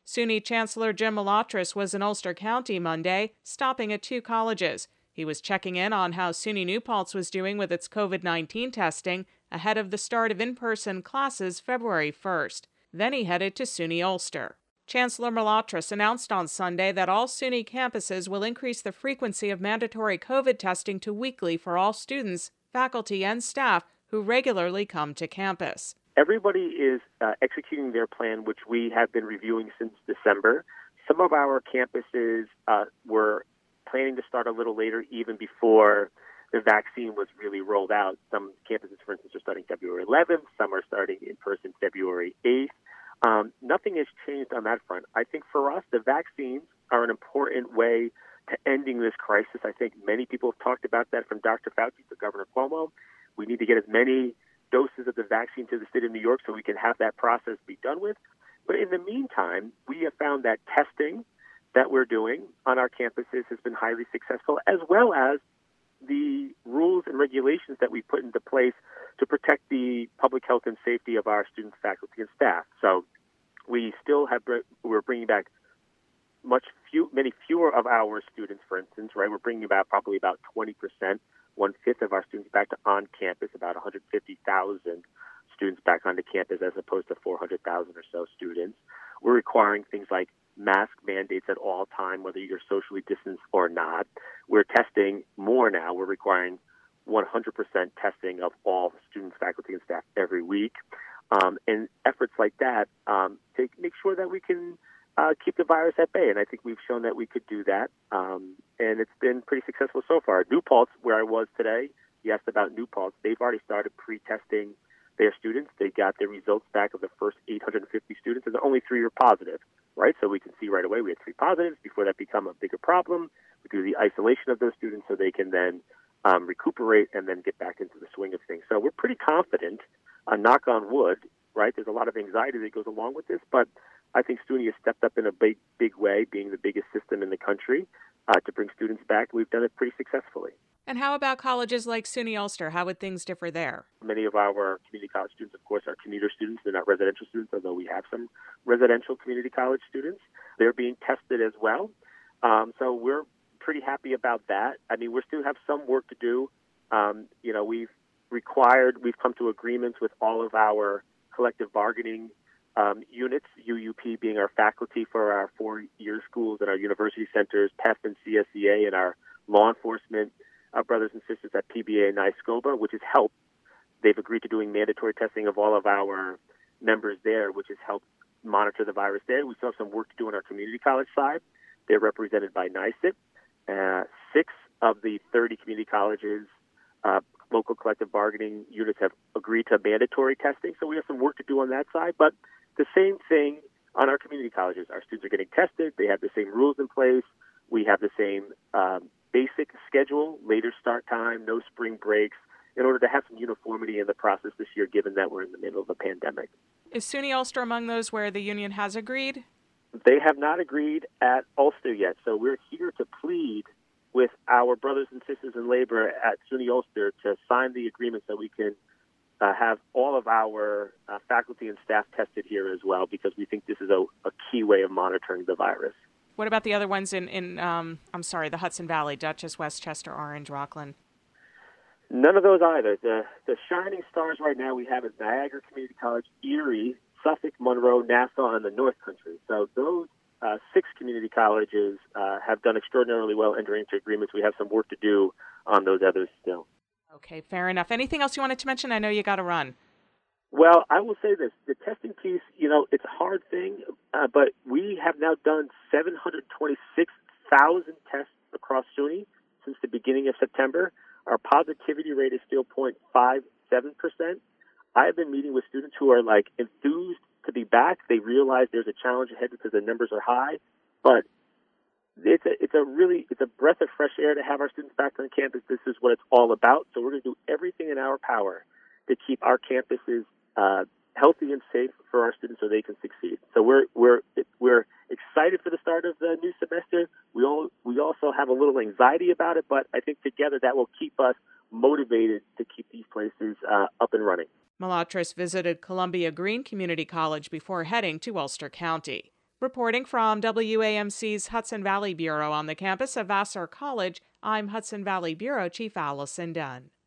SUNY Chancellor Jim Malotras was in Ulster County Monday, stopping at 2 colleges. He was checking in on how SUNY New Paltz was doing with its COVID-19 testing ahead of the start of in-person classes February 1st. Then he headed to SUNY Ulster. Chancellor Malotras announced on Sunday that all SUNY campuses will increase the frequency of mandatory COVID testing to weekly for all students, faculty, and staff who regularly come to campus. Everybody is executing their plan, which we have been reviewing since December. Some of our campuses were planning to start a little later, even before the vaccine was really rolled out. Some campuses, for instance, are starting February 11th. Some are starting in person February 8th. Nothing has changed on that front. I think for us, the vaccines are an important way to ending this crisis. I think many people have talked about that, from Dr. Fauci to Governor Cuomo. We need to get as many doses of the vaccine to the state of New York so we can have that process be done with. But in the meantime, we have found that testing that we're doing on our campuses has been highly successful, as well as the rules and regulations that we put into place to protect the public health and safety of our students, faculty, and staff. So we still we're bringing back many fewer of our students, for instance, right? We're bringing probably about 20%, 1/5 of our students back to on campus, about 150,000 students back onto campus as opposed to 400,000 or so students. We're requiring things like mask mandates at all time, whether you're socially distanced or not. We're testing more now. We're requiring 100% testing of all students, faculty, and staff every week. And efforts like that to make sure that we can keep the virus at bay. And I think we've shown that we could do that. And it's been pretty successful so far. New Paltz, where I was today, you asked about New Paltz. They've already started pre-testing their students. They got the results back of the first 850 students, and only 3 are positive, right? So we can see right away we had 3 positives before that become a bigger problem. We do the isolation of those students so they can then recuperate and then get back into the swing of things. So we're pretty confident, knock on wood, right? There's a lot of anxiety that goes along with this, but I think SUNY has stepped up in a big way, being the biggest system in the country, to bring students back. We've done it pretty successfully. And how about colleges like SUNY Ulster? How would things differ there? Many of our community college students, of course, are commuter students. They're not residential students, although we have some residential community college students. They're being tested as well. So we're pretty happy about that. I mean, we still have some work to do. We've come to agreements with all of our collective bargaining units, UUP being our faculty for our 4-year schools and our university centers, PEF and CSEA, and our law enforcement brothers and sisters at PBA and NYSCOBA, which has helped. They've agreed to doing mandatory testing of all of our members there, which has helped monitor the virus there. We still have some work to do on our community college side. They're represented by NYSIP. 6 of the 30 community colleges, local collective bargaining units, have agreed to mandatory testing. So we have some work to do on that side. But the same thing on our community colleges. Our students are getting tested. They have the same rules in place. We have the same basic schedule, later start time, no spring breaks, in order to have some uniformity in the process this year, given that we're in the middle of a pandemic. Is SUNY Ulster among those where the union has agreed? They have not agreed at Ulster yet. So we're here to plead with our brothers and sisters in labor at SUNY Ulster to sign the agreement so we can have all of our faculty and staff tested here as well, because we think this is a key way of monitoring the virus. What about the other ones in the Hudson Valley, Dutchess, Westchester, Orange, Rockland? None of those either. The shining stars right now we have is Niagara Community College, Erie, Suffolk, Monroe, Nassau, and the North Country. So those 6 community colleges have done extraordinarily well entering into agreements. We have some work to do on those others still. Okay, fair enough. Anything else you wanted to mention? I know you got to run. Well, I will say this. The testing piece, it's a hard thing, but we have now done 726,000 tests across SUNY since the beginning of September. Our positivity rate is still 0.57%. I have been meeting with students who are enthused to be back. They realize there's a challenge ahead because the numbers are high, but it's a breath of fresh air to have our students back on campus. This is what it's all about. So we're going to do everything in our power to keep our campuses healthy and safe for our students so they can succeed. So we're excited for the start of the new semester. We also have a little anxiety about it, but I think together that will keep us motivated to keep these places up and running. Malotras visited Columbia Green Community College before heading to Ulster County. Reporting from WAMC's Hudson Valley Bureau on the campus of Vassar College, I'm Hudson Valley Bureau Chief Allison Dunn.